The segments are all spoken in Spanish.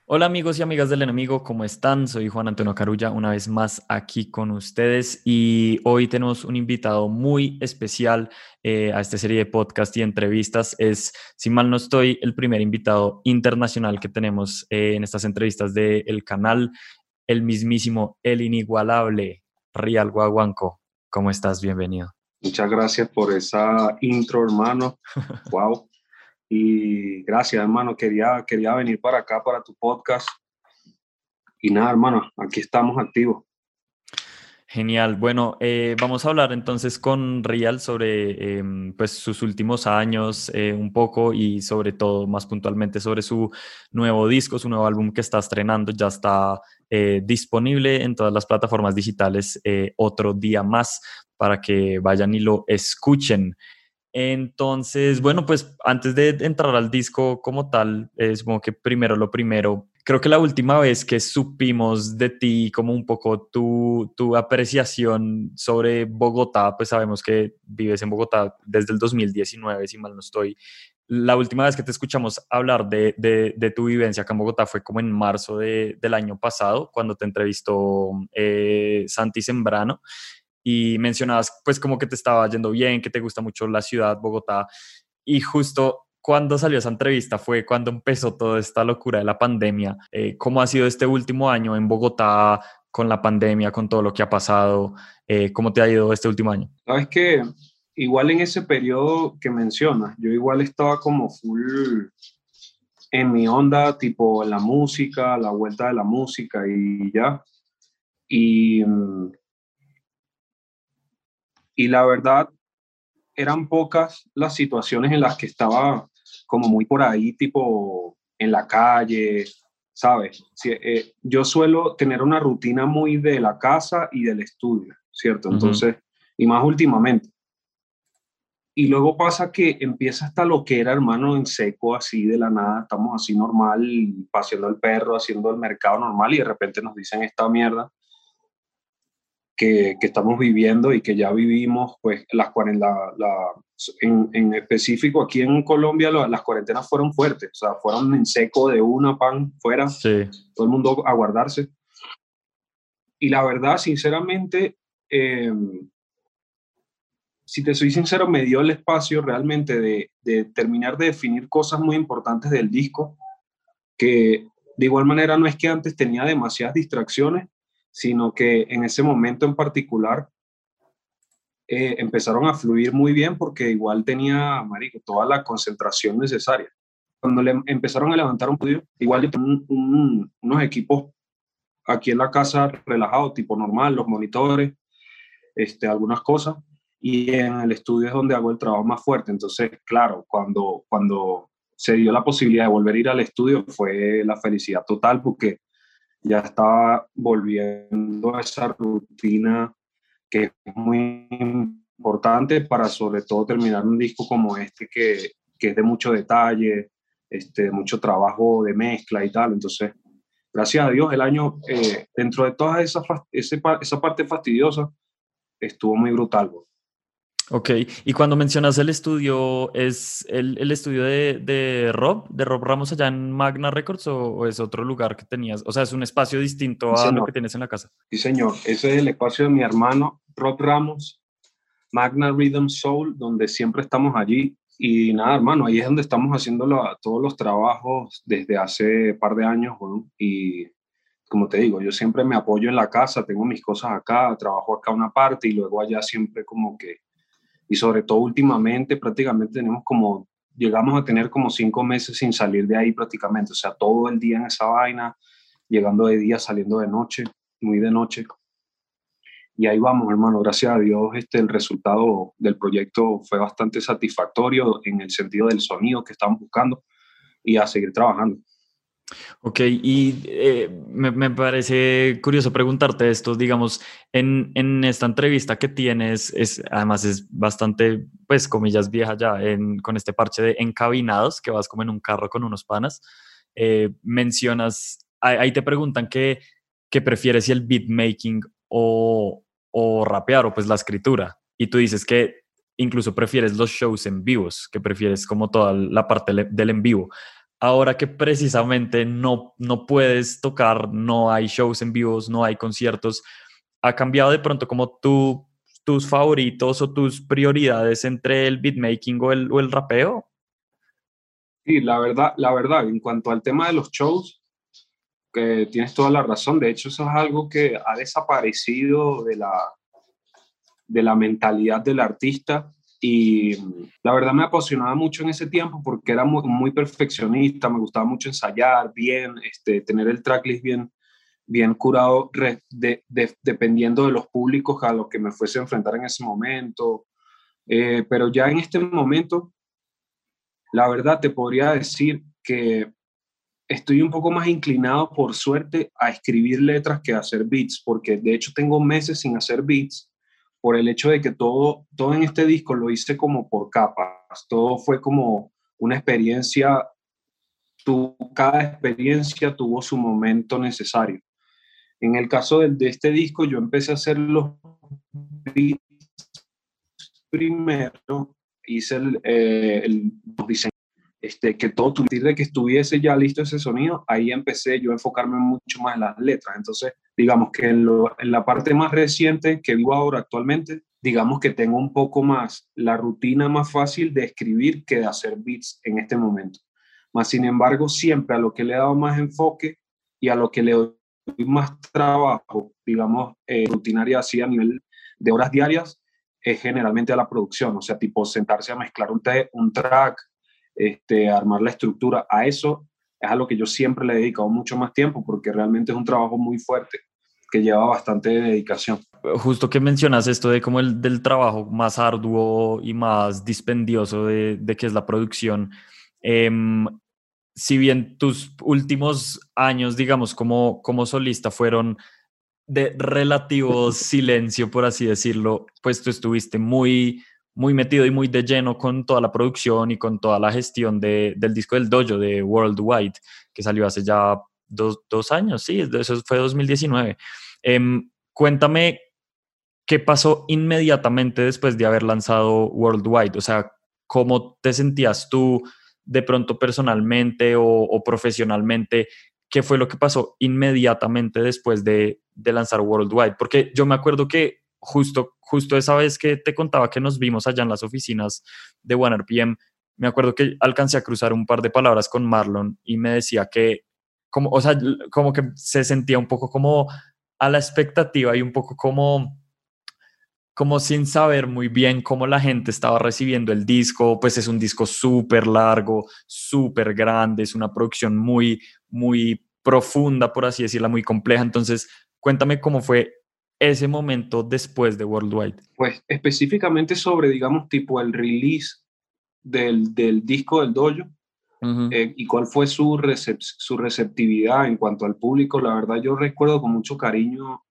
Hola amigos y amigas del enemigo, ¿cómo están? Soy Juan Antonio Carulla, una vez más aquí con ustedes y hoy tenemos un invitado muy especial a esta serie de podcast y entrevistas. Es, si mal no estoy, el primer invitado internacional que tenemos en estas entrevistas del canal, el mismísimo, el inigualable Rial Guaguanco. ¿Cómo estás? Bienvenido. Muchas gracias por esa intro, hermano. Wow. Y gracias, hermano. Quería venir para acá, para tu podcast. Y nada, hermano, aquí estamos activos. Genial. Bueno, vamos a hablar entonces con Rial sobre pues sus últimos años un poco y sobre todo, más puntualmente, sobre su nuevo disco, su nuevo álbum que está estrenando. Ya está disponible en todas las plataformas digitales otro día más para que vayan y lo escuchen. Entonces, bueno, pues antes de entrar al disco como tal, supongo que primero lo primero, creo que la última vez que supimos de ti como un poco tu apreciación sobre Bogotá, pues sabemos que vives en Bogotá desde el 2019, si mal no estoy. La última vez que te escuchamos hablar de tu vivencia acá en Bogotá fue como en marzo del año pasado, cuando te entrevistó Santi Sembrano y mencionabas pues como que te estaba yendo bien, que te gusta mucho la ciudad, Bogotá, y justo cuando salió esa entrevista fue cuando empezó toda esta locura de la pandemia. ¿Cómo ha sido este último año en Bogotá con la pandemia, con todo lo que ha pasado? ¿Cómo te ha ido este último año? Sabes que igual en ese periodo que mencionas, yo igual estaba como full en mi onda, tipo en la música, la vuelta de la música y ya. Y, y la verdad, eran pocas las situaciones en las que estaba como muy por ahí, tipo en la calle, ¿sabes? Sí, yo suelo tener una rutina muy de la casa y del estudio, ¿cierto? Ujú. Entonces, y más últimamente. Y luego pasa que empieza esta loquera, hermano, en seco, así de la nada, estamos así normal, paseando el perro, haciendo el mercado normal y de repente nos dicen esta mierda que estamos viviendo y que ya vivimos, pues en específico aquí en Colombia las cuarentenas fueron fuertes, o sea, fueron en seco de una pan fuera, Sí, todo el mundo a guardarse. Y la verdad, sinceramente, eh, si te soy sincero, me dio el espacio realmente de terminar de definir cosas muy importantes del disco, que de igual manera no es que antes tenía demasiadas distracciones, sino que en ese momento en particular empezaron a fluir muy bien porque igual tenía, marico, toda la concentración necesaria. Cuando empezaron a levantar un podio, igual yo tenía unos equipos aquí en la casa relajados, tipo normal, los monitores, algunas cosas, y en el estudio es donde hago el trabajo más fuerte. Entonces, claro, cuando se dio la posibilidad de volver a ir al estudio, fue la felicidad total porque ya estaba volviendo a esa rutina que es muy importante para sobre todo terminar un disco como este que es de mucho detalle, mucho trabajo de mezcla y tal. Entonces, gracias a Dios, el año, dentro de toda esa parte fastidiosa, estuvo muy brutal, bro. ok. Y cuando mencionas el estudio, ¿es el estudio de Rob Ramos allá en Magna Records o es otro lugar que tenías? O sea, es un espacio Sí, distinto a lo que señor. tienes en la casa. Sí, señor. Ese es el espacio de mi hermano Rob Ramos, Magna Rhythm Soul, donde siempre estamos allí. Y nada, hermano, ahí es donde estamos haciendo todos los trabajos desde hace par de años, weón. Y como te digo, yo siempre me apoyo en la casa, tengo mis cosas acá, trabajo acá una parte y luego allá siempre como que, y sobre todo últimamente prácticamente llegamos a tener como 5 meses sin salir de ahí prácticamente, o sea, todo el día en esa vaina, llegando de día, saliendo de noche, muy de noche. Y ahí vamos, hermano, gracias a Dios, el resultado del proyecto fue bastante satisfactorio en el sentido del sonido que estamos buscando y a seguir trabajando. Ok, y me parece curioso preguntarte esto, digamos, en esta entrevista que tienes, además es bastante, pues, comillas, vieja ya, con este parche de encabinados, que vas como en un carro con unos panas, mencionas, ahí te preguntan qué prefieres, si el beatmaking o rapear o pues la escritura, y tú dices que incluso prefieres los shows en vivos, que prefieres como toda la parte del en vivo. ahora que precisamente no puedes tocar, no hay shows en vivos, no hay conciertos, ¿ha cambiado de pronto como tus favoritos o tus prioridades entre el beatmaking o el rapeo? Y la verdad, en cuanto al tema de los shows, que tienes toda la razón. De hecho, eso es algo que ha desaparecido de la mentalidad del artista. Y la verdad me apasionaba mucho en ese tiempo porque era muy perfeccionista, me gustaba mucho ensayar bien, tener el tracklist bien curado, dependiendo de los públicos a los que me fuese a enfrentar en ese momento. Pero ya en este momento, la verdad te podría decir que estoy un poco más inclinado, por suerte, a escribir letras que a hacer beats, porque de hecho tengo meses sin hacer beats por el hecho de que todo en este disco lo hice como por capas, todo fue como una experiencia, cada experiencia tuvo su momento necesario. En el caso de este disco, yo empecé a hacer los beats primero, hice los diseños, que todo, a partir de que estuviese ya listo ese sonido, ahí empecé yo a enfocarme mucho más en las letras. Entonces, digamos que en la parte más reciente que vivo ahora actualmente, digamos que tengo un poco más la rutina más fácil de escribir que de hacer beats en este momento. Más sin embargo, siempre a lo que le he dado más enfoque y a lo que le doy más trabajo, digamos, rutinaria así a nivel de horas diarias, es generalmente a la producción, o sea, tipo sentarse a mezclar un track, armar la estructura. A eso es a lo que yo siempre le he dedicado mucho más tiempo porque realmente es un trabajo muy fuerte que lleva bastante dedicación. Justo que mencionas esto de como el del trabajo más arduo y más dispendioso de que es la producción, em, si bien tus últimos años, digamos, como solista fueron de relativo silencio, por así decirlo, pues tú estuviste muy metido y muy de lleno con toda la producción y con toda la gestión del disco del Dojo de Worldwide, que salió hace ya dos años, sí, eso fue 2019. Cuéntame qué pasó inmediatamente después de haber lanzado Worldwide, o sea, cómo te sentías tú de pronto personalmente o profesionalmente. ¿Qué fue lo que pasó inmediatamente después de lanzar Worldwide? Porque yo me acuerdo que justo esa vez que te contaba que nos vimos allá en las oficinas de OneRPM, me acuerdo que alcancé a cruzar un par de palabras con Marlon y me decía que, como, o sea, como que se sentía un poco como a la expectativa y un poco como sin saber muy bien cómo la gente estaba recibiendo el disco. Pues es un disco súper largo, súper grande, es una producción muy profunda, por así decirla, muy compleja. Entonces, cuéntame cómo fue ese momento después de Worldwide. Pues específicamente sobre, digamos, tipo el release del disco del Dojo, Ujú. y cuál fue su receptividad en cuanto al público. La verdad, yo recuerdo con mucho cariño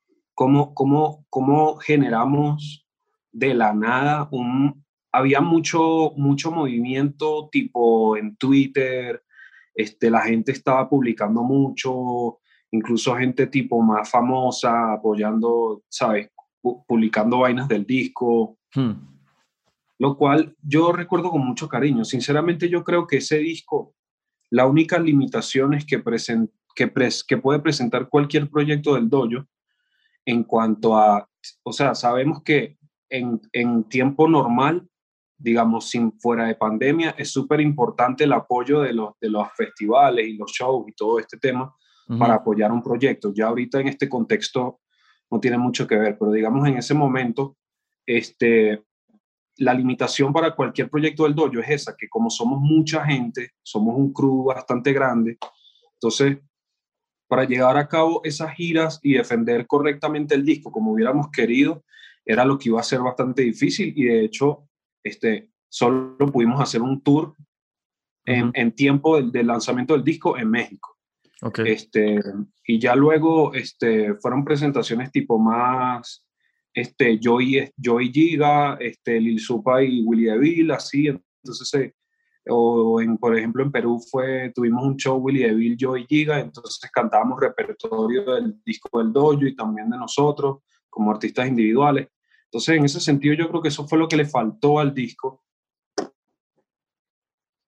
cómo generamos de la nada había mucho movimiento tipo en Twitter, la gente estaba publicando mucho, incluso gente tipo más famosa apoyando, ¿sabes? Publicando vainas del disco, Hmm. lo cual yo recuerdo con mucho cariño. Sinceramente, yo creo que ese disco, la única limitación es que puede presentar cualquier proyecto del Dojo en cuanto a, o sea, sabemos que en tiempo normal, digamos, sin fuera de pandemia, es súper importante el apoyo de los festivales y los shows y todo este tema para Ujú. apoyar un proyecto. Ya ahorita en este contexto no tiene mucho que ver, pero digamos en ese momento, este, la limitación para cualquier proyecto del dojo es esa, que como somos mucha gente, somos un crew bastante grande, entonces para llevar a cabo esas giras y defender correctamente el disco como hubiéramos querido, era lo que iba a ser bastante difícil y de hecho solo pudimos hacer un tour Ujú. en tiempo del lanzamiento del disco en México. Ok. Este, y ya luego fueron presentaciones tipo más Joey Giga, Lil Supa y Willy DeVille, así. Entonces, por ejemplo, en Perú tuvimos un show Willy DeVille, Joey Giga, entonces cantábamos repertorio del disco del Dojo y también de nosotros como artistas individuales. Entonces, en ese sentido, yo creo que eso fue lo que le faltó al disco.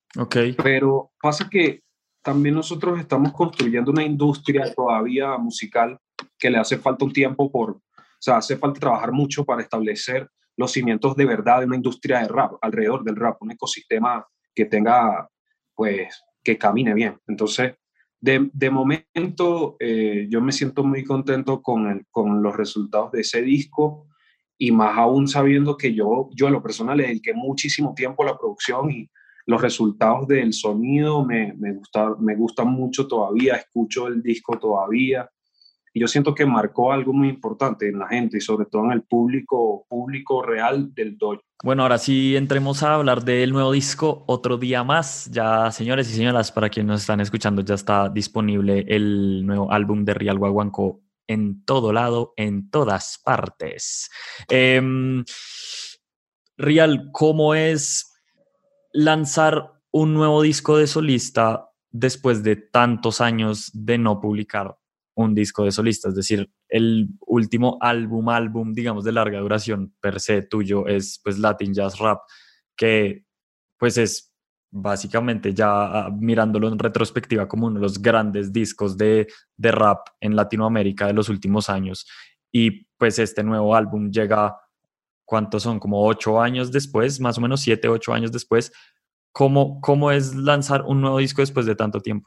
Ok. Pero pasa que también nosotros estamos construyendo una industria todavía musical que le hace falta un tiempo o sea, hace falta trabajar mucho para establecer los cimientos de verdad de una industria de rap, alrededor del rap, un ecosistema que tenga, pues, que camine bien. Entonces, de momento, yo me siento muy contento con los resultados de ese disco y más aún sabiendo que yo a lo personal le dediqué muchísimo tiempo a la producción y los resultados del sonido me gustan mucho todavía, escucho el disco todavía y yo siento que marcó algo muy importante en la gente y sobre todo en el público real del dojo. Bueno, ahora sí entremos a hablar del nuevo disco Otro Día Más. Ya, señores y señoras, para quienes nos están escuchando, ya está disponible el nuevo álbum de Real Guaguancó en todo lado, en todas partes. Em, Real, ¿cómo es lanzar un nuevo disco de solista después de tantos años de no publicar un disco de solista? Es decir, el último álbum, digamos, de larga duración per se tuyo es pues Latin Jazz Rap, que pues es básicamente ya mirándolo en retrospectiva como uno de los grandes discos de rap en Latinoamérica de los últimos años. Y pues este nuevo álbum llega, ¿cuántos son? Como 8 años después, más o menos 7, 8 años después. ¿Cómo es lanzar un nuevo disco después de tanto tiempo?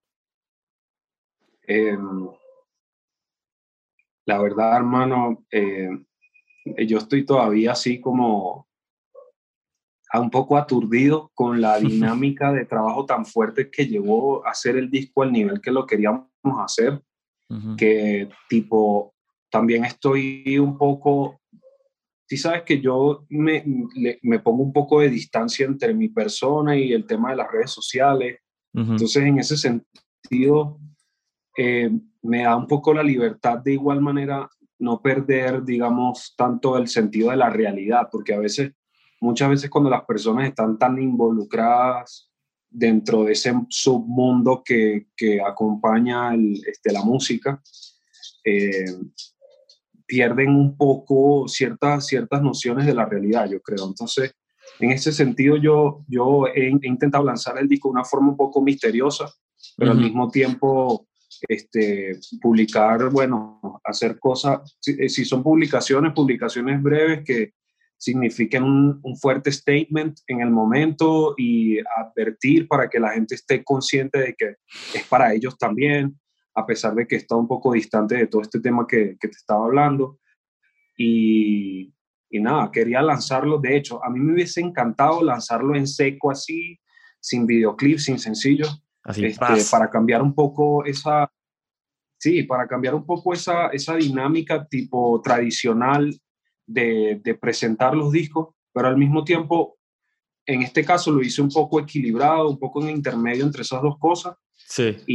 Eh, la verdad, hermano, yo estoy todavía así como un poco aturdido con la dinámica de trabajo tan fuerte que llevó a hacer el disco al nivel que lo queríamos hacer, Ujú. que tipo, también estoy un poco, si sabes que yo me pongo un poco de distancia entre mi persona y el tema de las redes sociales, Ujú. entonces en ese sentido eh, me da un poco la libertad de igual manera no perder, digamos, tanto el sentido de la realidad, porque muchas veces cuando las personas están tan involucradas dentro de ese submundo que acompaña la música, eh, pierden un poco ciertas nociones de la realidad, yo creo. Entonces, en ese sentido, yo he intentado lanzar el disco de una forma un poco misteriosa, pero al Ujú. mismo tiempo publicar, bueno, hacer cosas, si son publicaciones breves que signifiquen un fuerte statement en el momento y advertir para que la gente esté consciente de que es para ellos también, a pesar de que está un poco distante de todo este tema que te estaba hablando. Y, y nada, quería lanzarlo. De hecho, a mí me hubiese encantado lanzarlo en seco así, sin videoclip, sin sencillo, Así, tras. para cambiar un poco sí, para cambiar un poco esa dinámica tipo tradicional de presentar los discos, pero al mismo tiempo, en este caso lo hice un poco equilibrado, un poco en intermedio entre esas dos cosas. Sí.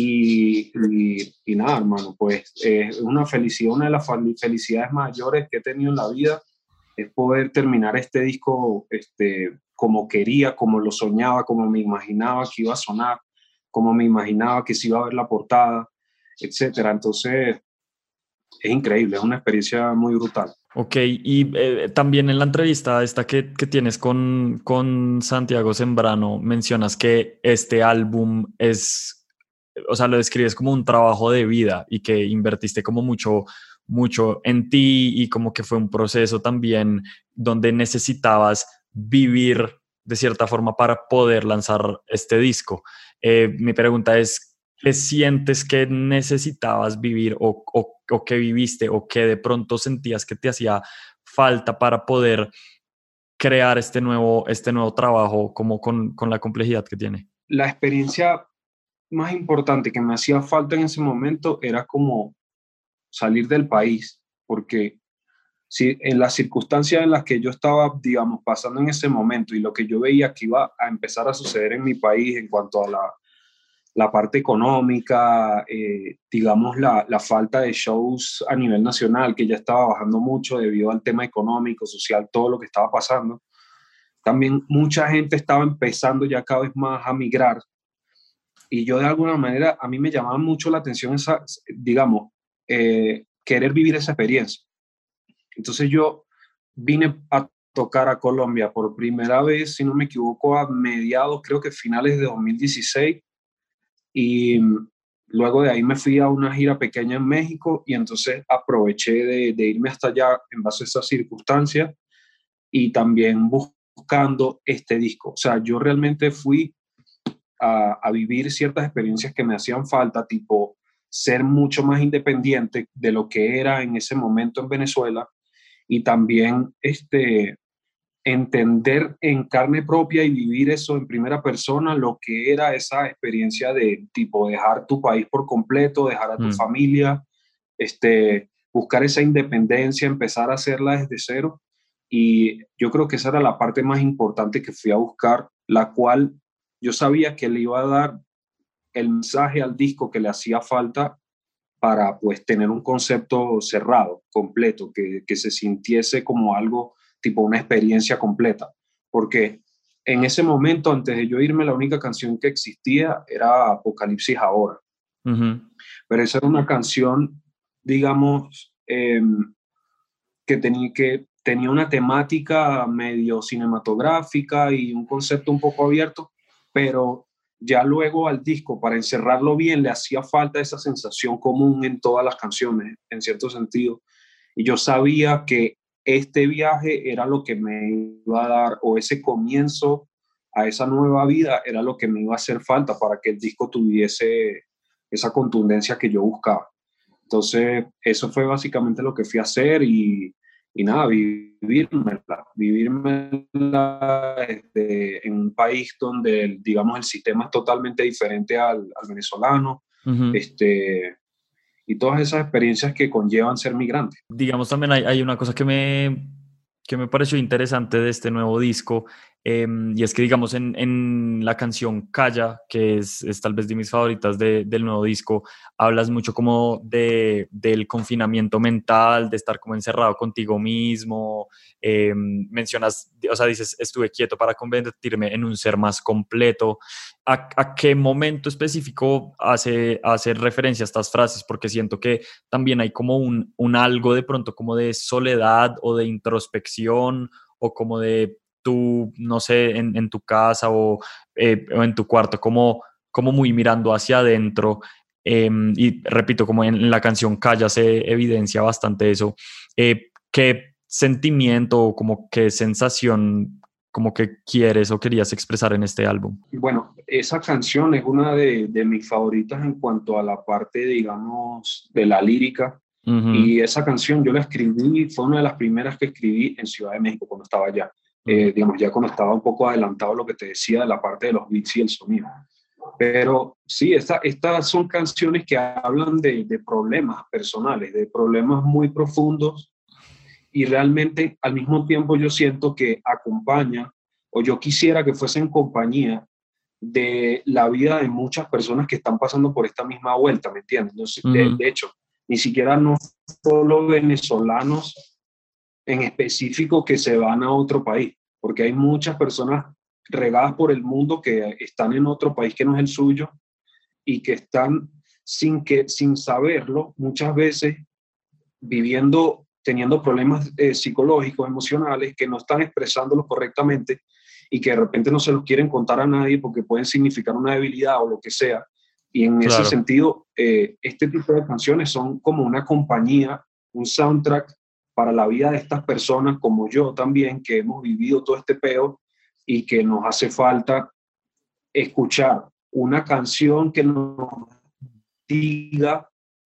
Y nada, hermano, pues es una felicidad, una de las felicidades mayores que he tenido en la vida es poder terminar este disco como quería, como lo soñaba, como me imaginaba que iba a sonar, como me imaginaba que se iba a ver la portada, etcétera. Entonces, es increíble, es una experiencia muy brutal. Ok, y también en la entrevista esta que tienes con Santiago Sembrano, mencionas que este álbum es, o sea, lo describes como un trabajo de vida y que invertiste como mucho en ti y como que fue un proceso también donde necesitabas vivir de cierta forma para poder lanzar este disco. Mi pregunta es, ¿qué sientes que necesitabas vivir o que viviste o que de pronto sentías que te hacía falta para poder crear este nuevo trabajo como con la complejidad que tiene? La experiencia más importante que me hacía falta en ese momento era como salir del país, porque si en las circunstancias en las que yo estaba, digamos, pasando en ese momento y lo que yo veía que iba a empezar a suceder en mi país en cuanto a la parte económica, digamos, la falta de shows a nivel nacional, que ya estaba bajando mucho debido al tema económico, social, todo lo que estaba pasando. También mucha gente estaba empezando ya cada vez más a migrar y yo de alguna manera, a mí me llamaba mucho la atención esa, digamos, querer vivir esa experiencia. Entonces yo vine a tocar a Colombia por primera vez, si no me equivoco, a mediados, creo que finales de 2016, y luego de ahí me fui a una gira pequeña en México y entonces aproveché de irme hasta allá en base a esas circunstancias y también buscando este disco. O sea, yo realmente fui a vivir ciertas experiencias que me hacían falta, tipo ser mucho más independiente de lo que era en ese momento en Venezuela y también entender en carne propia y vivir eso en primera persona, lo que era esa experiencia de tipo dejar tu país por completo, dejar a tu familia, buscar esa independencia, empezar a hacerla desde cero. Y yo creo que esa era la parte más importante que fui a buscar, la cual yo sabía que le iba a dar el mensaje al disco que le hacía falta para pues tener un concepto cerrado, completo, que se sintiese como algo tipo una experiencia completa. Porque en ese momento, antes de yo irme, la única canción que existía era Apocalipsis Ahora. Pero esa era una canción, digamos, que tenía una temática medio cinematográfica y un concepto un poco abierto, pero ya luego al disco, para encerrarlo bien, le hacía falta esa sensación común en todas las canciones, en cierto sentido. Y yo sabía que este viaje era lo que me iba a dar, o ese comienzo a esa nueva vida era lo que me iba a hacer falta para que el disco tuviese esa contundencia que yo buscaba. Entonces, eso fue básicamente lo que fui a hacer y nada, vivírmela en un país donde, digamos, el sistema es totalmente diferente al venezolano, y todas esas experiencias que conllevan ser migrante. Digamos, también hay una cosa que me pareció interesante de este nuevo disco, y es que, digamos, en la canción Calla, que es tal vez de mis favoritas del nuevo disco, hablas mucho como del confinamiento mental, de estar como encerrado contigo mismo, mencionas, o sea, dices, estuve quieto para convertirme en un ser más completo. ¿A qué momento específico hace referencia a estas frases? Porque siento que también hay como un algo de pronto como de soledad o de introspección o como de tú, no sé, en tu casa o en tu cuarto, como muy mirando hacia adentro. Y repito, como en la canción Calla se evidencia bastante eso. ¿Qué sentimiento o como qué sensación como que quieres o querías expresar en este álbum? Bueno, esa canción es una de mis favoritas en cuanto a la parte, digamos, de la lírica. Ujú, Y esa canción yo la escribí, fue una de las primeras que escribí en Ciudad de México cuando estaba allá. ujú. Digamos, ya cuando estaba un poco adelantado lo que te decía de la parte de los beats y el sonido. Pero sí, estas son canciones que hablan de problemas personales, de problemas muy profundos y realmente al mismo tiempo yo siento que acompaña o yo quisiera que fuese en compañía de la vida de muchas personas que están pasando por esta misma vuelta, ¿me entiendes? Entonces, Ujú, de hecho, ni siquiera no solo venezolanos en específico que se van a otro país, porque hay muchas personas regadas por el mundo que están en otro país que no es el suyo y que están sin saberlo, muchas veces viviendo, teniendo problemas psicológicos, emocionales, que no están expresándolos correctamente y que de repente no se los quieren contar a nadie porque pueden significar una debilidad o lo que sea. Y en ese claro. sentido, este tipo de canciones son como una compañía, un soundtrack para la vida de estas personas como yo también, que hemos vivido todo este peo y que nos hace falta escuchar una canción que nos diga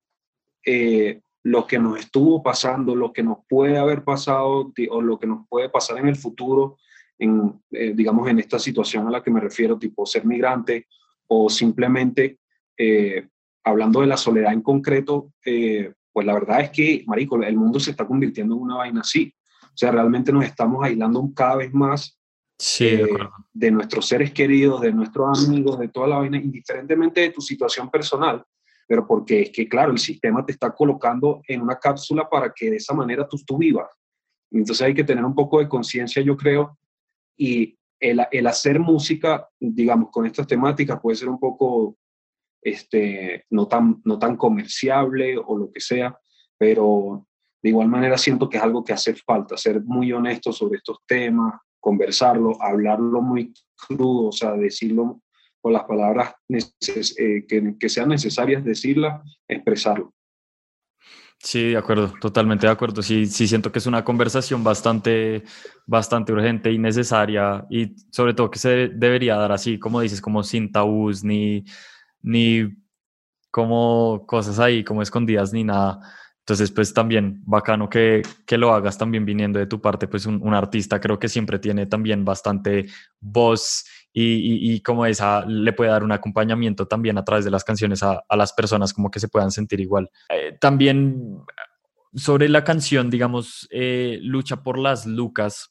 lo que nos estuvo pasando, lo que nos puede haber pasado o lo que nos puede pasar en el futuro, digamos, en esta situación a la que me refiero, tipo ser migrante o simplemente hablando de la soledad en concreto, pues la verdad es que, marico, el mundo se está convirtiendo en una vaina así. O sea, realmente nos estamos aislando cada vez más Sí, de acuerdo. de nuestros seres queridos, de nuestros amigos, de toda la vaina, indiferentemente de tu situación personal, pero porque es que, claro, el sistema te está colocando en una cápsula para que de esa manera tú vivas. Entonces hay que tener un poco de conciencia, yo creo, y el hacer música, digamos, con estas temáticas puede ser un poco no tan comerciable o lo que sea, pero de igual manera siento que es algo que hace falta, ser muy honesto sobre estos temas, conversarlo, hablarlo muy crudo, o sea, decirlo con las palabras que sean necesarias decirlas, expresarlo. Sí, de acuerdo, totalmente de acuerdo. Sí, sí siento que es una conversación bastante urgente y necesaria y sobre todo que se debería dar así, como dices, como sin tabús ni como cosas ahí como escondidas ni nada. Entonces, pues también bacano que lo hagas también viniendo de tu parte, pues un artista creo que siempre tiene también bastante voz y como esa le puede dar un acompañamiento también a través de las canciones a las personas como que se puedan sentir igual. También sobre la canción, digamos, Lucha por las Lucas.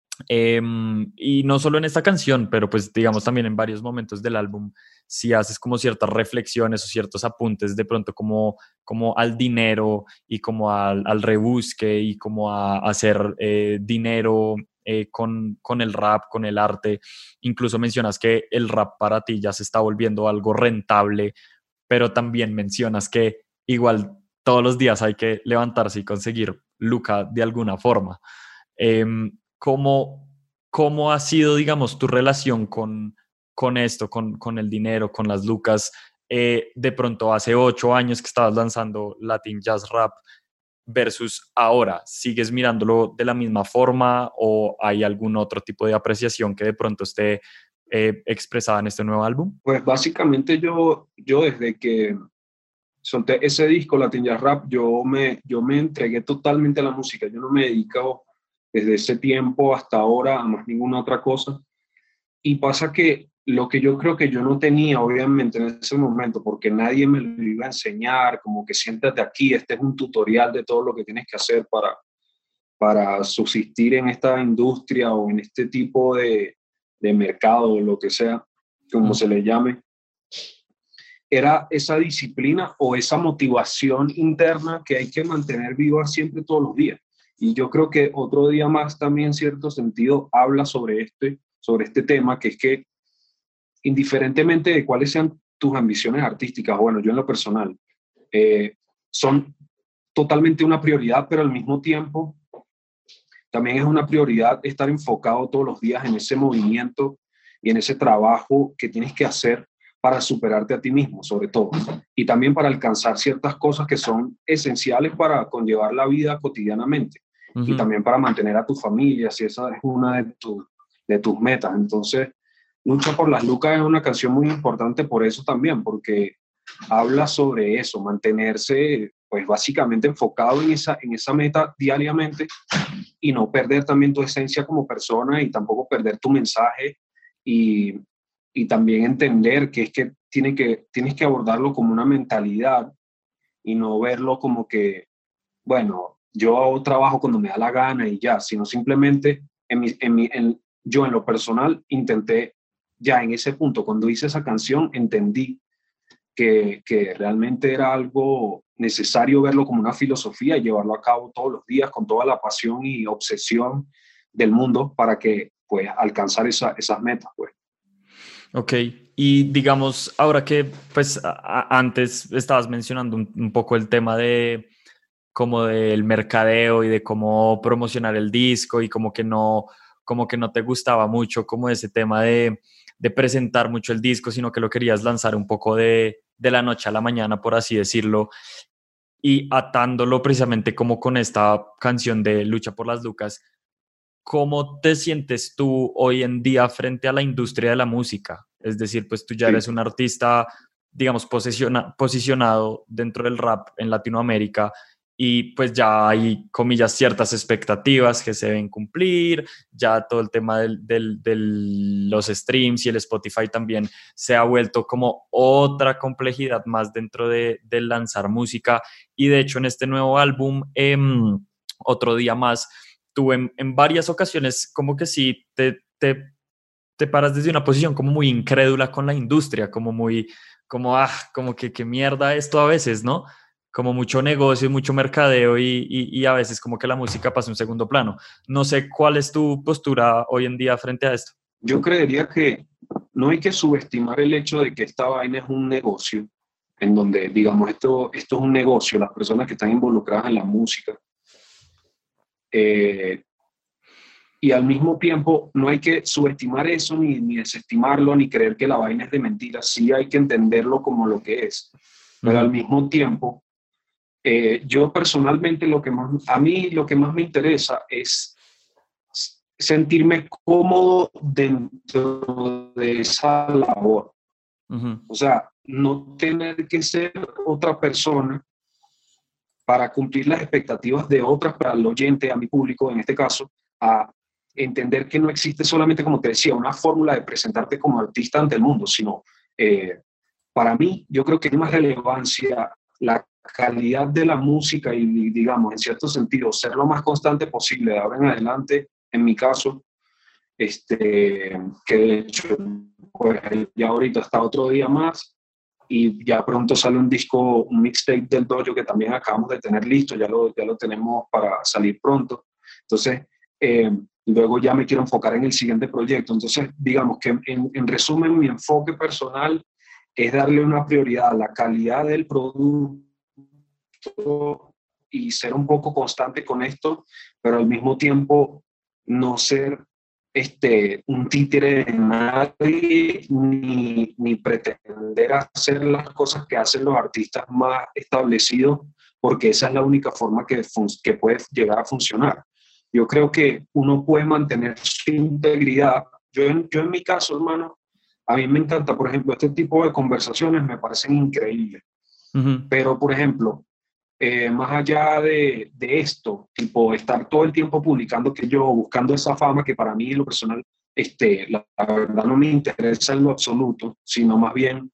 Y no solo en esta canción, pero pues digamos también en varios momentos del álbum, si haces como ciertas reflexiones o ciertos apuntes de pronto como al dinero y como al rebusque y como a hacer dinero con el rap, con el arte. Incluso mencionas que el rap para ti ya se está volviendo algo rentable, pero también mencionas que igual todos los días hay que levantarse y conseguir Luca de alguna forma. ¿Cómo, cómo ha sido, digamos, tu relación con esto, con el dinero, con las lucas? De pronto hace 8 años que estabas lanzando Latin Jazz Rap versus ahora, ¿sigues mirándolo de la misma forma o hay algún otro tipo de apreciación que de pronto esté expresada en este nuevo álbum? Pues básicamente yo desde que solté ese disco, Latin Jazz Rap, yo me entregué totalmente a la música. Yo no me he dedicado desde ese tiempo hasta ahora a más ninguna otra cosa. Y pasa que lo que yo creo que yo no tenía, obviamente, en ese momento, porque nadie me lo iba a enseñar, como que siéntate aquí, este es un tutorial de todo lo que tienes que hacer para subsistir en esta industria o en este tipo de mercado, o lo que sea, como se le llame, era esa disciplina o esa motivación interna que hay que mantener viva siempre todos los días. Y yo creo que otro día más también en cierto sentido habla sobre este tema, que es que indiferentemente de cuáles sean tus ambiciones artísticas, bueno, yo en lo personal, son totalmente una prioridad, pero al mismo tiempo también es una prioridad estar enfocado todos los días en ese movimiento y en ese trabajo que tienes que hacer para superarte a ti mismo, sobre todo, y también para alcanzar ciertas cosas que son esenciales para conllevar la vida cotidianamente y Ujú. también para mantener a tu familia, si esa es una de tus metas. Entonces, Lucha por las Lucas es una canción muy importante por eso también, porque habla sobre eso, mantenerse pues básicamente enfocado en esa meta diariamente y no perder también tu esencia como persona y tampoco perder tu mensaje y, y también entender que es que tienes que abordarlo como una mentalidad y no verlo como que, bueno, yo hago trabajo cuando me da la gana y ya, sino simplemente yo en lo personal intenté ya en ese punto, cuando hice esa canción, entendí que realmente era algo necesario verlo como una filosofía y llevarlo a cabo todos los días con toda la pasión y obsesión del mundo para que pues alcanzar esas metas pues. Ok, y digamos, ahora que pues antes estabas mencionando un poco el tema de como del mercadeo y de cómo promocionar el disco y como que no te gustaba mucho como ese tema de presentar mucho el disco, sino que lo querías lanzar un poco de la noche a la mañana, por así decirlo, y atándolo precisamente como con esta canción de Lucha por las Lucas. ¿Cómo te sientes tú hoy en día frente a la industria de la música? Es decir, pues tú ya Sí. eres un artista, digamos, posicionado dentro del rap en Latinoamérica y pues ya hay, comillas, ciertas expectativas que se deben cumplir, ya todo el tema de los streams y el Spotify también se ha vuelto como otra complejidad más dentro de lanzar música y de hecho en este nuevo álbum, Otro Día Más, tú en varias ocasiones como que sí te paras desde una posición como muy incrédula con la industria, como muy, como que qué mierda esto a veces, ¿no? Como mucho negocio, mucho mercadeo y a veces como que la música pasa a un segundo plano. No sé cuál es tu postura hoy en día frente a esto. Yo creería que no hay que subestimar el hecho de que esta vaina es un negocio, en donde, digamos, esto es un negocio, las personas que están involucradas en la música, Eh, y al mismo tiempo no hay que subestimar eso ni desestimarlo ni creer que la vaina es de mentira. Sí hay que entenderlo como lo que es. Pero al mismo tiempo, yo personalmente a mí lo que más me interesa es sentirme cómodo dentro de esa labor. O sea, no tener que ser otra persona para cumplir las expectativas de otras, para el oyente, a mi público en este caso, a entender que no existe solamente, como te decía, una fórmula de presentarte como artista ante el mundo, sino para mí, yo creo que tiene más relevancia la calidad de la música y, digamos, en cierto sentido, ser lo más constante posible de ahora en adelante, en mi caso, que de hecho, pues ya ahorita está otro día más y ya pronto sale un disco, un mixtape del Dojo que también acabamos de tener listo, ya lo tenemos para salir pronto. Entonces, luego ya me quiero enfocar en el siguiente proyecto. Entonces, digamos que en resumen, mi enfoque personal es darle una prioridad a la calidad del producto y ser un poco constante con esto, pero al mismo tiempo no ser un títere de nadie ni pretender hacer las cosas que hacen los artistas más establecidos, porque esa es la única forma que puede llegar a funcionar. Yo creo que uno puede mantener su integridad. Yo en mi caso, hermano, a mí me encanta, por ejemplo, este tipo de conversaciones me parecen increíbles. Pero, por ejemplo, más allá de esto, tipo estar todo el tiempo publicando que yo, buscando esa fama que para mí en lo personal, la verdad no me interesa en lo absoluto, sino más bien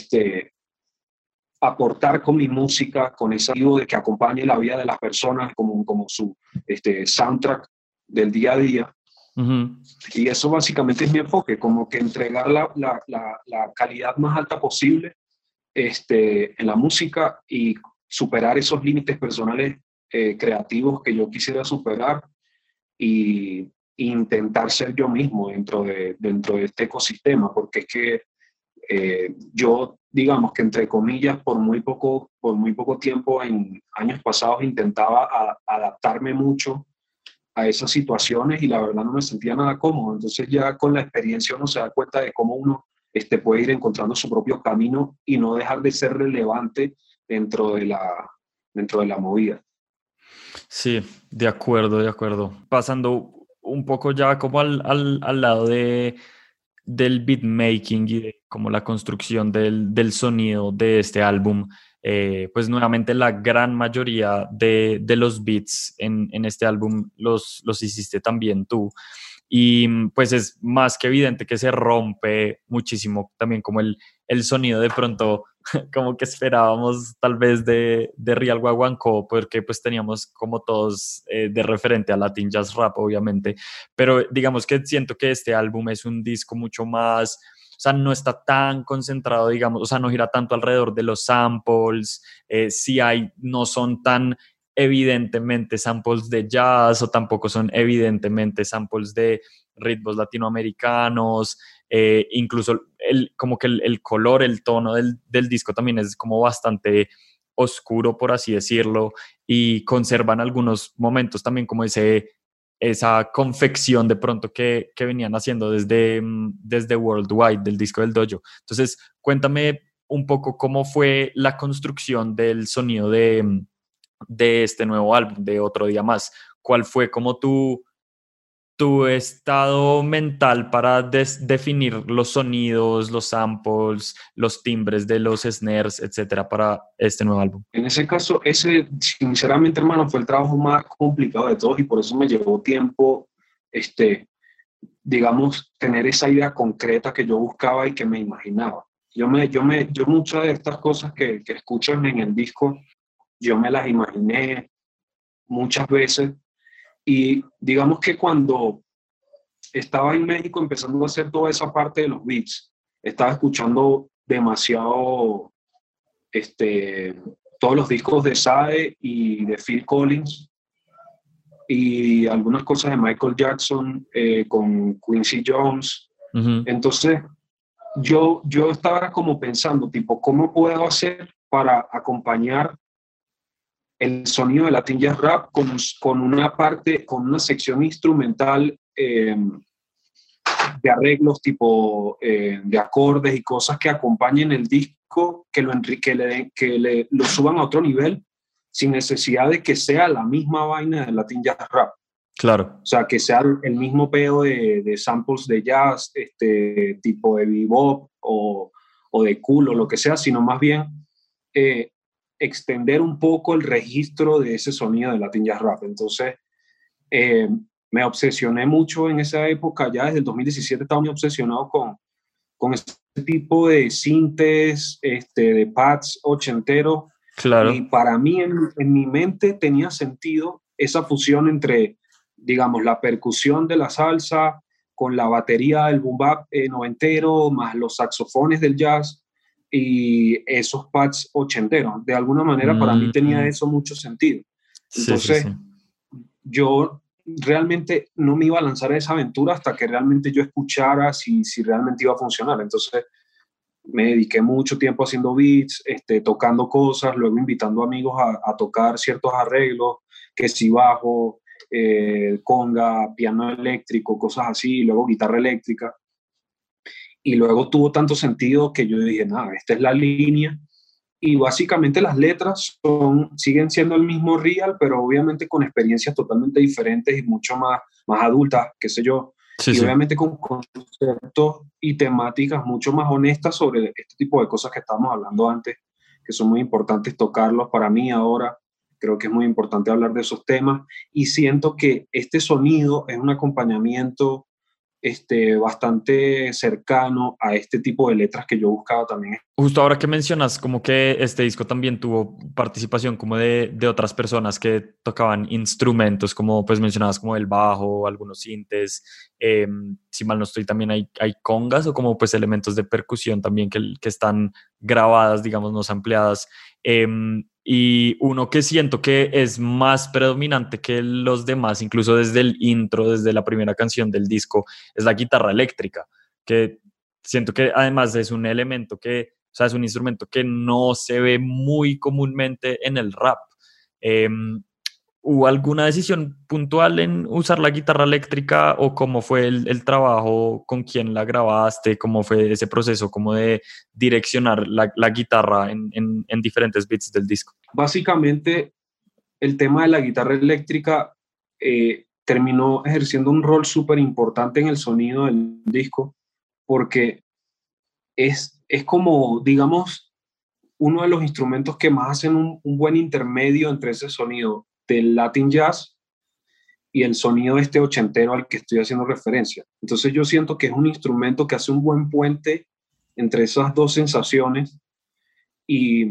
aportar con mi música, con ese sentido de que acompañe la vida de las personas como su soundtrack del día a día. Y eso básicamente es mi enfoque, como que entregar la calidad más alta posible en la música y superar esos límites personales creativos que yo quisiera superar y intentar ser yo mismo dentro de este ecosistema, porque es que yo, digamos que entre comillas, por muy poco tiempo en años pasados intentaba adaptarme mucho a esas situaciones y la verdad no me sentía nada cómodo. Entonces ya con la experiencia uno se da cuenta de cómo uno puede ir encontrando su propio camino y no dejar de ser relevante dentro dentro de la movida. Sí, de acuerdo, de acuerdo. Pasando un poco ya como al lado del beatmaking y de como la construcción del sonido de este álbum, pues nuevamente la gran mayoría de los beats en este álbum los hiciste también tú. Y pues es más que evidente que se rompe muchísimo también como el sonido de pronto como que esperábamos tal vez de Real Guaguancó, porque pues teníamos como todos de referente a Latin Jazz Rap, obviamente, pero digamos que siento que este álbum es un disco mucho más, o sea, no está tan concentrado, digamos, o sea, no gira tanto alrededor de los samples, si hay, no son tan evidentemente samples de jazz o tampoco son evidentemente samples de ritmos latinoamericanos, incluso como que el color, el tono del disco también es como bastante oscuro, por así decirlo, y conservan algunos momentos también como esa confección de pronto que venían haciendo desde Worldwide, del disco del Dojo. Entonces, cuéntame un poco cómo fue la construcción del sonido de este nuevo álbum, de Otro Día Más. ¿Cuál fue como tu estado mental para definir los sonidos, los samples, los timbres de los snares, etcétera, para este nuevo álbum? En ese caso, sinceramente, hermano, fue el trabajo más complicado de todos y por eso me llevó tiempo, digamos, tener esa idea concreta que yo buscaba y que me imaginaba. Yo muchas de estas cosas que escuchan en el disco, yo me las imaginé muchas veces y digamos que cuando estaba en México empezando a hacer toda esa parte de los beats, estaba escuchando demasiado todos los discos de Sade y de Phil Collins y algunas cosas de Michael Jackson con Quincy Jones. Entonces, yo estaba como pensando, tipo, ¿cómo puedo hacer para acompañar el sonido de Latin Jazz Rap con una parte, con una sección instrumental de arreglos tipo de acordes y cosas que acompañen el disco, que lo suban a otro nivel sin necesidad de que sea la misma vaina de Latin Jazz Rap. Claro. O sea, que sea el mismo peo de samples de jazz, tipo de bebop o de cool o lo que sea, sino más bien extender un poco el registro de ese sonido de Latin Jazz Rap. Entonces, me obsesioné mucho en esa época, ya desde el 2017 estaba muy obsesionado con ese tipo de sintes, de pads ochenteros, y Claro. para mí en mi mente tenía sentido esa fusión entre, digamos, la percusión de la salsa con la batería del boom bap noventero, más los saxofones del jazz y esos pads ochenteros. De alguna manera para mí tenía Mm, eso mucho sentido. sí, sí, Entonces, sí. yo realmente no me iba a lanzar a esa aventura hasta que realmente yo escuchara si realmente iba a funcionar. Entonces me dediqué mucho tiempo haciendo beats, tocando cosas, luego invitando amigos a tocar ciertos arreglos, que si bajo, conga, piano eléctrico, cosas así, y luego guitarra eléctrica. Y luego tuvo tanto sentido que yo dije, nada, esta es la línea. Y básicamente las letras siguen siendo el mismo real, pero obviamente con experiencias totalmente diferentes y mucho más adultas, qué sé yo. Sí, Y sí. obviamente con conceptos y temáticas mucho más honestas sobre este tipo de cosas que estábamos hablando antes, que son muy importantes tocarlos para mí ahora. Creo que es muy importante hablar de esos temas. Y siento que este sonido es un acompañamiento bastante cercano a este tipo de letras que yo buscaba también. Justo ahora que mencionas como que este disco también tuvo participación como de otras personas que tocaban instrumentos, como pues mencionabas como el bajo, algunos sintes, si mal no estoy también hay congas o como pues elementos de percusión también que están grabadas, digamos, no sampleadas. Y uno que siento que es más predominante que los demás, incluso desde el intro, desde la primera canción del disco, es la guitarra eléctrica, que siento que además es un elemento que, o sea, es un instrumento que no se ve muy comúnmente en el rap. Eh, ¿Hubo alguna decisión puntual en usar la guitarra eléctrica o cómo fue el trabajo, con quién la grabaste, cómo fue ese proceso como de direccionar la guitarra en diferentes bits del disco? Básicamente, el tema de la guitarra eléctrica terminó ejerciendo un rol súper importante en el sonido del disco, porque es como, digamos, uno de los instrumentos que más hacen un buen intermedio entre ese sonido del Latin Jazz y el sonido ochentero al que estoy haciendo referencia. Entonces yo siento que es un instrumento que hace un buen puente entre esas dos sensaciones y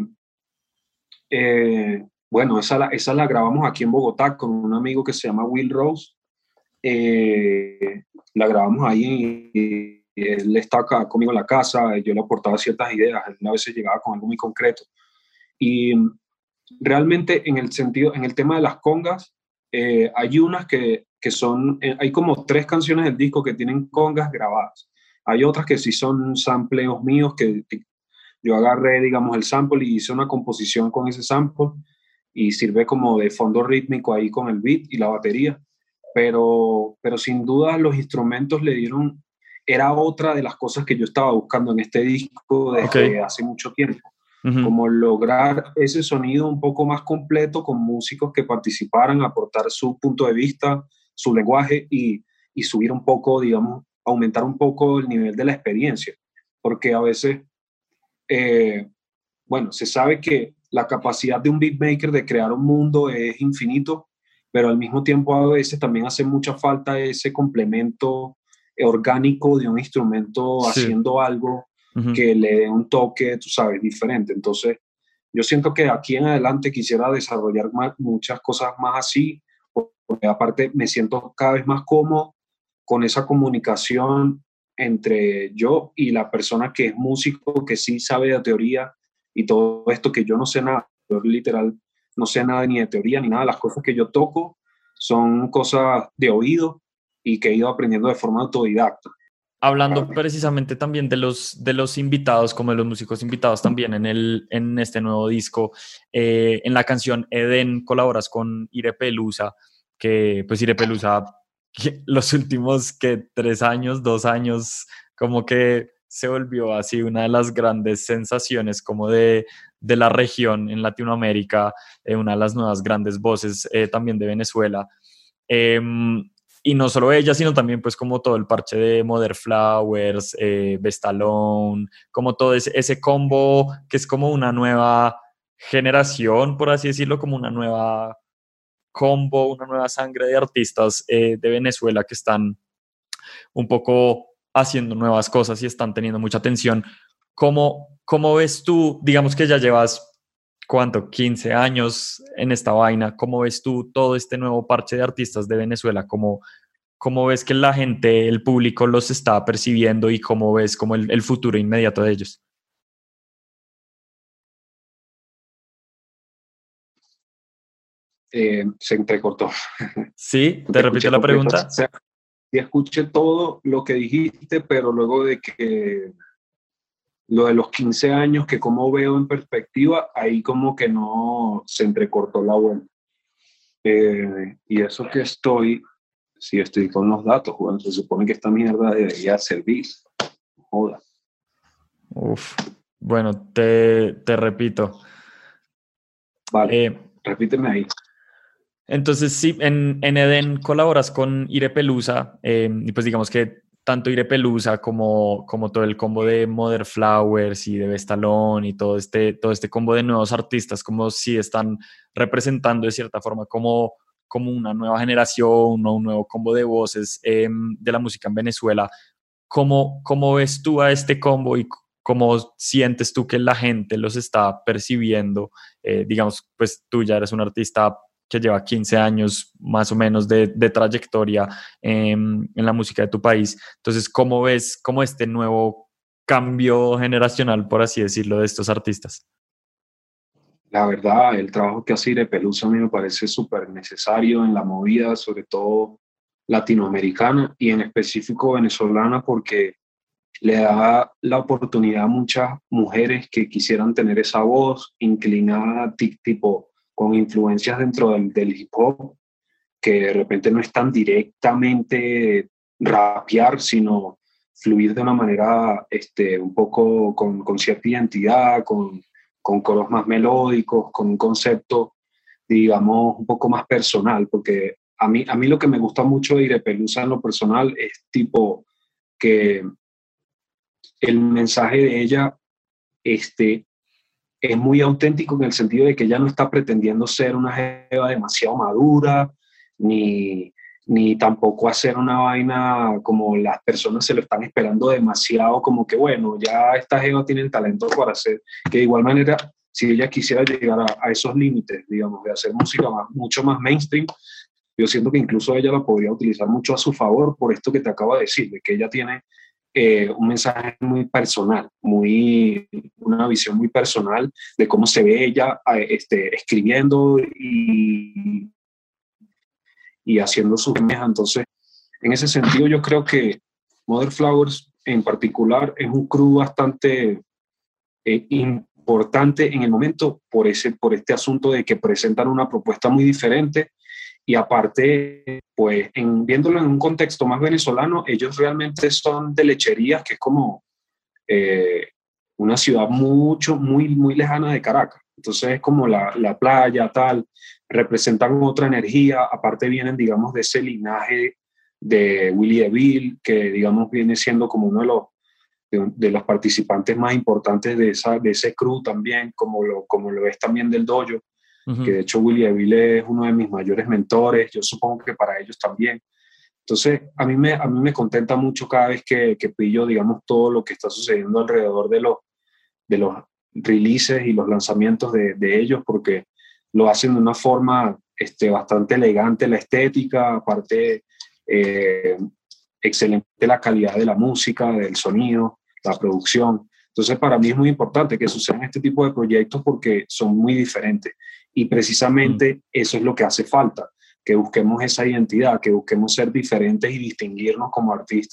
bueno, esa la grabamos aquí en Bogotá con un amigo que se llama Will Rose. La grabamos ahí y él está acá conmigo en la casa, yo le aportaba ciertas ideas, él a veces llegaba con algo muy concreto. Y realmente en el tema de las congas, hay unas que son, hay como 3 canciones del disco que tienen congas grabadas. Hay otras que sí son sampleos míos que yo agarré, digamos, el sample y hice una composición con ese sample y sirve como de fondo rítmico ahí con el beat y la batería. Pero sin duda los instrumentos le dieron, era otra de las cosas que yo estaba buscando en este disco Ok. desde hace mucho tiempo, Ujú. como lograr ese sonido un poco más completo con músicos que participaran, aportar su punto de vista, su lenguaje y subir un poco, digamos, aumentar un poco el nivel de la experiencia, porque a veces bueno, se sabe que la capacidad de un beatmaker de crear un mundo es infinito, pero al mismo tiempo a veces también hace mucha falta ese complemento orgánico de un instrumento Sí. haciendo algo Ujú. que le dé un toque, tú sabes, diferente. Entonces, yo siento que aquí en adelante quisiera desarrollar muchas cosas más así, porque aparte me siento cada vez más cómodo con esa comunicación entre yo y la persona que es músico, que sí sabe de teoría y todo esto que yo no sé nada. Yo literal no sé nada ni de teoría ni nada. Las cosas que yo toco son cosas de oído y que he ido aprendiendo de forma autodidacta. hablando precisamente también de los invitados, como de los músicos invitados también en este nuevo disco, en la canción Edén colaboras con Ire Pelusa, que pues Ire Pelusa los últimos que 3 años, 2 años, como que se volvió así una de las grandes sensaciones como de la región en Latinoamérica, una de las nuevas grandes voces también de Venezuela. Y no solo ella, sino también pues como todo el parche de Mother Flowers, Bestalón, como todo ese combo que es como una nueva generación, por así decirlo, como una nueva combo, una nueva sangre de artistas de Venezuela que están un poco haciendo nuevas cosas y están teniendo mucha atención. ¿Cómo ves tú, digamos que ya llevas, ¿cuánto? 15 años en esta vaina? ¿Cómo ves tú todo este nuevo parche de artistas de Venezuela? ¿Cómo ves que la gente, el público los está percibiendo y cómo ves como el futuro inmediato de ellos? Se entrecortó. Sí, No te te repito escuché la completo. O pregunta. sea, sí escuché todo lo que dijiste, pero luego de que lo de los 15 años, que como veo en perspectiva, ahí como que no se entrecortó la vuelta. Y eso que si estoy con los datos, Juan, se supone que esta mierda debería servir. Joda. Uf, bueno, te repito. Vale, Eh, repíteme ahí. Entonces, sí, en Eden colaboras con Ire Pelusa, y pues digamos que tanto Ire Pelusa como todo el combo de Mother Flowers y de Bestalón y todo este combo de nuevos artistas, como si están representando de cierta forma como una nueva generación o un nuevo combo de voces de la música en Venezuela. ¿Cómo ves tú a este combo y cómo sientes tú que la gente los está percibiendo? Digamos, pues tú ya eres un artista que lleva 15 años más o menos de trayectoria en la música de tu país. Entonces, ¿cómo ves como este nuevo cambio generacional, por así decirlo, de estos artistas? La verdad, el trabajo que hace Ire Pelusa a mí me parece súper necesario en la movida, sobre todo latinoamericana y en específico venezolana, porque le da la oportunidad a muchas mujeres que quisieran tener esa voz inclinada, tipo, con influencias dentro del hip hop, que de repente no es tan directamente rapear, sino fluir de una manera un poco con cierta identidad, con coros más melódicos, con un concepto, digamos, un poco más personal, porque a mí lo que me gusta mucho de Irepelusa en lo personal es tipo que el mensaje de ella es muy auténtico en el sentido de que ella no está pretendiendo ser una jeva demasiado madura, ni, ni tampoco hacer una vaina como las personas se lo están esperando demasiado, como que bueno, ya esta jeva tiene el talento para hacer, que de igual manera, si ella quisiera llegar a esos límites, digamos, de hacer música mucho más mainstream, yo siento que incluso ella la podría utilizar mucho a su favor por esto que te acabo de decir, de que ella tiene un mensaje muy personal, una visión muy personal de cómo se ve ella escribiendo y haciendo sus mejas. Entonces, en ese sentido, yo creo que Mother Flowers en particular es un crew bastante importante en el momento por este asunto de que presentan una propuesta muy diferente y aparte, pues viéndolo en un contexto más venezolano, ellos realmente son de Lecherías, que es como eh, una ciudad muy lejana de Caracas. Entonces es como la playa, tal, representan otra energía, aparte vienen, digamos, de ese linaje de Willy DeVille, que, digamos, viene siendo como uno de los participantes más importantes de ese crew también, como lo es también del dojo, que de Ujú. hecho Willy DeVille es uno de mis mayores mentores, yo supongo que para ellos también. Entonces, a mí me contenta mucho cada vez que pillo, digamos, todo lo que está sucediendo alrededor de los releases y los lanzamientos de ellos, porque lo hacen de una forma bastante elegante, la estética, aparte, eh, excelente la calidad de la música, del sonido, la producción. Entonces, para mí es muy importante que sucedan este tipo de proyectos porque son muy diferentes. Y Mm. precisamente eso es lo que hace falta, que busquemos esa identidad, que busquemos ser diferentes y distinguirnos como artistas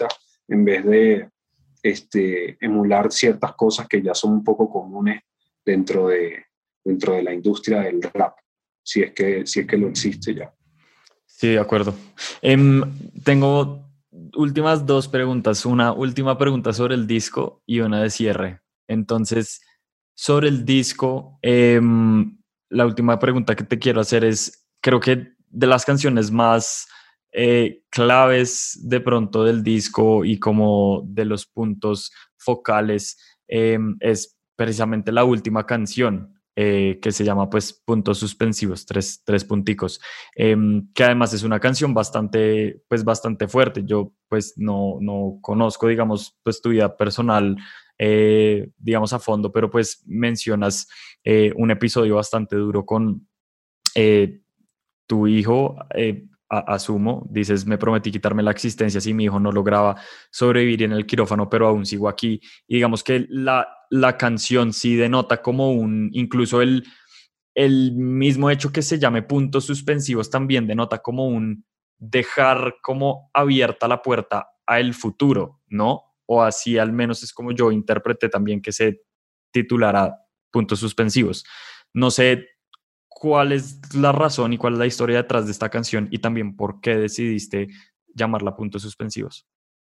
en vez de emular ciertas cosas que ya son un poco comunes dentro de la industria del rap, si es que lo existe ya. Sí, de acuerdo. Em, Tengo últimas dos preguntas. Una última pregunta sobre el disco y una de cierre. Entonces, sobre el disco, la última pregunta que te quiero hacer es, creo que de las canciones más claves de pronto del disco y como de los puntos focales, es precisamente la última canción. Que se llama pues puntos suspensivos, tres punticos, que además es una canción bastante, pues bastante fuerte. Yo pues no conozco, digamos, pues tu vida personal, digamos a fondo, pero pues mencionas un episodio bastante duro con eh, tu hijo. Asumo, dices, me prometí quitarme la existencia si mi hijo no lograba sobrevivir en el quirófano, pero aún sigo aquí. Y digamos que la canción sí denota como incluso el mismo hecho que se llame puntos suspensivos también denota como un dejar como abierta la puerta a el futuro, ¿no? O así al menos es como yo interpreté también que se titulará puntos suspensivos. No sé cuál es la razón y cuál es la historia detrás de esta canción y también por qué decidiste llamarla puntos suspensivos.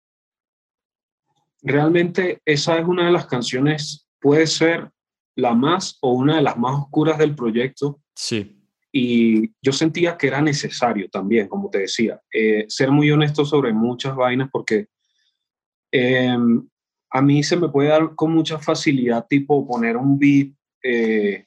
Realmente esa es una de las canciones, puede ser la más o una de las más oscuras del proyecto, Sí. y yo sentía que era necesario también, como te decía, ser muy honesto sobre muchas vainas, porque eh, a mí se me puede dar con mucha facilidad tipo poner un beat, eh,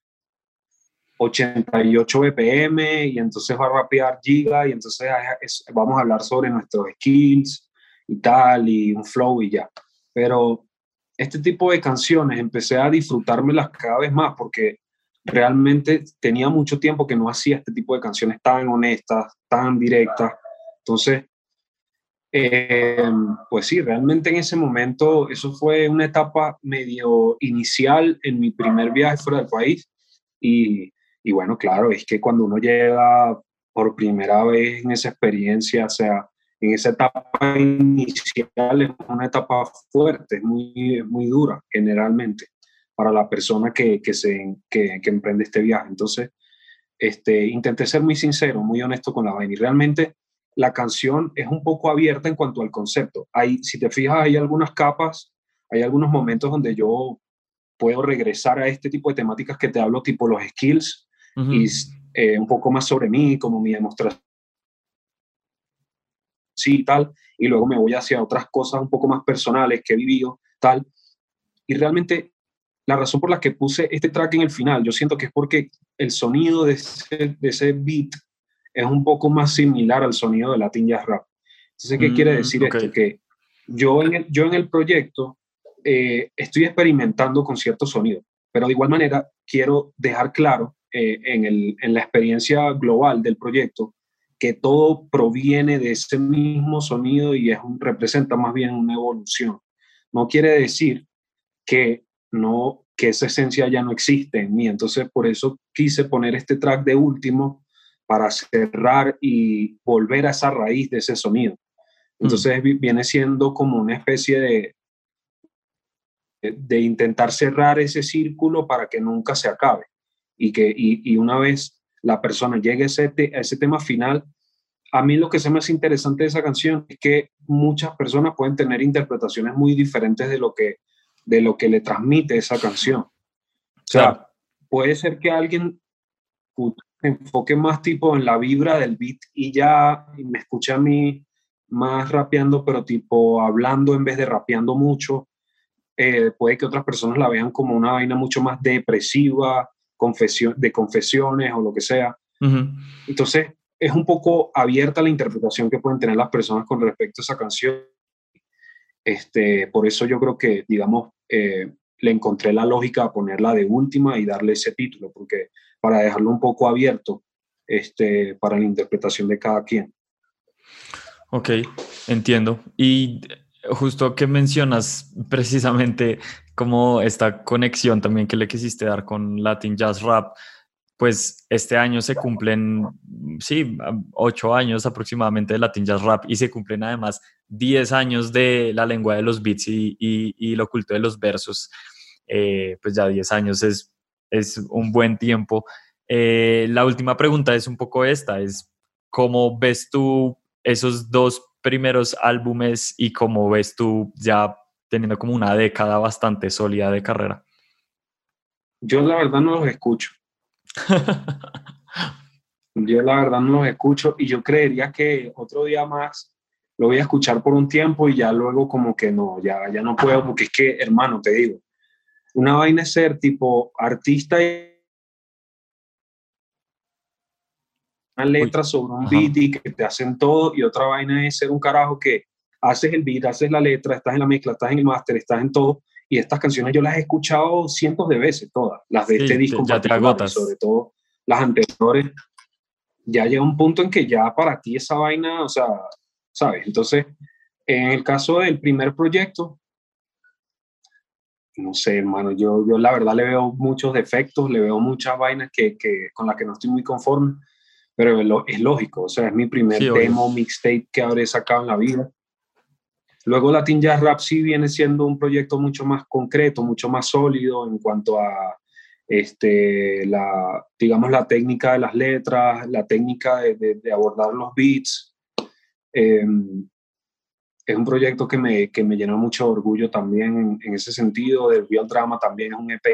88 BPM, y entonces va a rapear Giga, y entonces vamos a hablar sobre nuestros skills y tal, y un flow y ya. Pero este tipo de canciones empecé a disfrutármelas cada vez más, porque realmente tenía mucho tiempo que no hacía este tipo de canciones tan honestas, tan directas. Entonces, eh, pues sí, realmente en ese momento eso fue una etapa medio inicial en mi primer viaje fuera del país. Y bueno, claro, es que cuando uno llega por primera vez en esa experiencia, o sea, en esa etapa inicial, es una etapa fuerte, es muy dura generalmente para la persona que emprende este viaje. Entonces, intenté ser muy sincero, muy honesto con la vaina, y realmente la canción es un poco abierta en cuanto al concepto. Si te fijas, hay algunas capas, hay algunos momentos donde yo puedo regresar a este tipo de temáticas que te hablo, tipo los skills, y Ujú. un poco más sobre mí, como mi demostración y tal, y luego me voy hacia otras cosas un poco más personales que he vivido, tal. Y realmente la razón por la que puse este track en el final, yo siento que es porque el sonido de ese beat es un poco más similar al sonido de Latin Jazz Rap. Entonces, ¿qué quiere decir Ok. esto? Que yo en el proyecto estoy experimentando con ciertos sonidos, pero de igual manera quiero dejar claro en la experiencia global del proyecto que todo proviene de ese mismo sonido y representa más bien una evolución. No quiere decir que no, que esa esencia ya no existe en mí. Entonces, por eso quise poner este track de último, para cerrar y volver a esa raíz de ese sonido. Mm. Entonces, viene siendo como una especie de intentar cerrar ese círculo para que nunca se acabe. Y una vez la persona llegue a ese tema final, a mí lo que se me hace interesante de esa canción es que muchas personas pueden tener interpretaciones muy diferentes de lo que le transmite esa canción. O Claro. sea, puede ser que alguien se enfoque más tipo en la vibra del beat y ya, y me escuche a mí más rapeando, pero tipo hablando en vez de rapeando mucho. Puede que otras personas la vean como una vaina mucho más depresiva, de confesiones o lo que sea. Ujú. Entonces, es un poco abierta la interpretación que pueden tener las personas con respecto a esa canción. Por eso yo creo que, digamos, le encontré la lógica a ponerla de última y darle ese título, porque para dejarlo un poco abierto, para la interpretación de cada quien. Ok, entiendo. Y justo que mencionas precisamente como esta conexión también que le quisiste dar con Latin Jazz Rap, pues este año se cumplen, sí, 8 años aproximadamente de Latin Jazz Rap y se cumplen además 10 años de la lengua de los beats y lo oculto de los versos. Pues ya 10 años es un buen tiempo. La última pregunta es un poco esta, es ¿cómo ves tú esos dos primeros álbumes y cómo ves tú ya teniendo como una década bastante sólida de carrera? Yo la verdad no los escucho. Yo la verdad no los escucho y yo creería que otro día más lo voy a escuchar por un tiempo y ya luego como que no, ya no puedo porque es que, hermano, te digo, una vaina es ser tipo artista y una Uy, letra sobre un ajá. beat y que te hacen todo y otra vaina es ser un carajo que haces el beat, haces la letra, estás en la mezcla, estás en el máster, estás en todo y estas canciones yo las he escuchado cientos de veces, todas, las de este Sí, disco en ya te particular y agotas. sobre todo las anteriores, ya llega un punto en que ya para ti esa vaina, o sea, ¿sabes? Entonces, en el caso del primer proyecto, no sé, hermano, yo la verdad le veo muchos defectos, le veo muchas vainas con las que no estoy muy conforme, pero es lógico, o sea, es mi Sí, primer obvio. demo, mixtape que habré sacado en la vida. Luego Latin Jazz Rap sí viene siendo un proyecto mucho más concreto, mucho más sólido en cuanto a digamos, la técnica de las letras, la técnica de abordar los beats. Eh, es un proyecto que me llena mucho orgullo también en ese sentido. De Real Drama también es un EP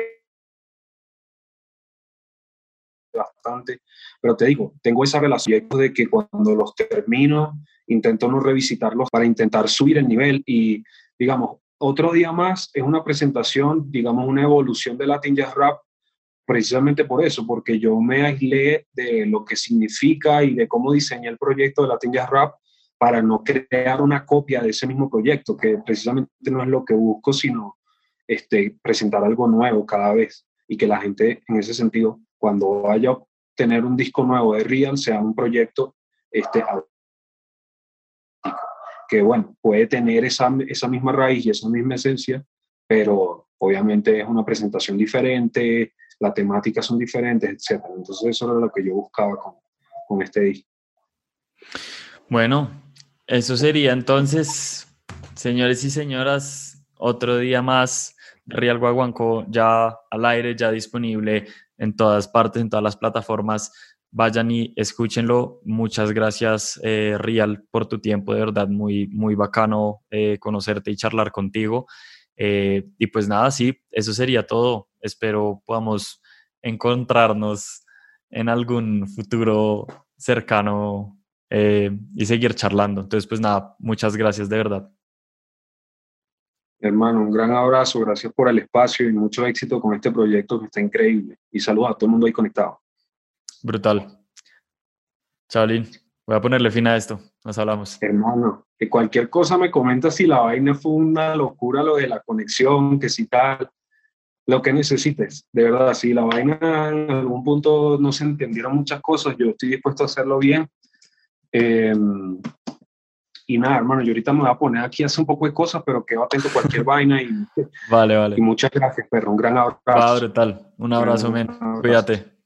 bastante, pero te digo, tengo esa relación de que cuando los termino, intento no revisitarlos para intentar subir el nivel y, digamos, otro día más es una presentación, digamos, una evolución de Latin Jazz Rap, precisamente por eso, porque yo me aislé de lo que significa y de cómo diseñé el proyecto de Latin Jazz Rap para no crear una copia de ese mismo proyecto, que precisamente no es lo que busco, sino presentar algo nuevo cada vez y que la gente, en ese sentido, cuando vaya a tener un disco nuevo de Real, sea un proyecto que, bueno, puede tener esa misma raíz y esa misma esencia, pero obviamente es una presentación diferente, las temáticas son diferentes, etcétera. Entonces eso era lo que yo buscaba con este disco. Bueno, eso sería entonces, señores y señoras, otro día más de Real Guaguancó ya al aire, ya disponible en todas partes, en todas las plataformas. Vayan y escúchenlo. Muchas gracias, Real, por tu tiempo. De verdad, muy, muy bacano conocerte y charlar contigo. Y pues nada, sí, eso sería todo. Espero podamos encontrarnos en algún futuro cercano y seguir charlando. Entonces, pues nada, muchas gracias de verdad. Hermano, un gran abrazo, gracias por el espacio y mucho éxito con este proyecto que está increíble. Y saludos a todo el mundo ahí conectado. Brutal. Chaolín, voy a ponerle fin a esto. Nos hablamos. Hermano, que cualquier cosa me comenta si la vaina fue una locura, lo de la conexión, que si tal, lo que necesites. De verdad, si la vaina en algún punto no se entendieron muchas cosas, yo estoy dispuesto a hacerlo bien. Eh, y nada, hermano, yo ahorita me voy a poner aquí a hacer un poco de cosas, pero quedo atento a cualquier vaina Vale, y vale. muchas gracias, perro. Un gran Va, abrazo. brutal. Un abrazo, Un men. gran abrazo. Cuídate.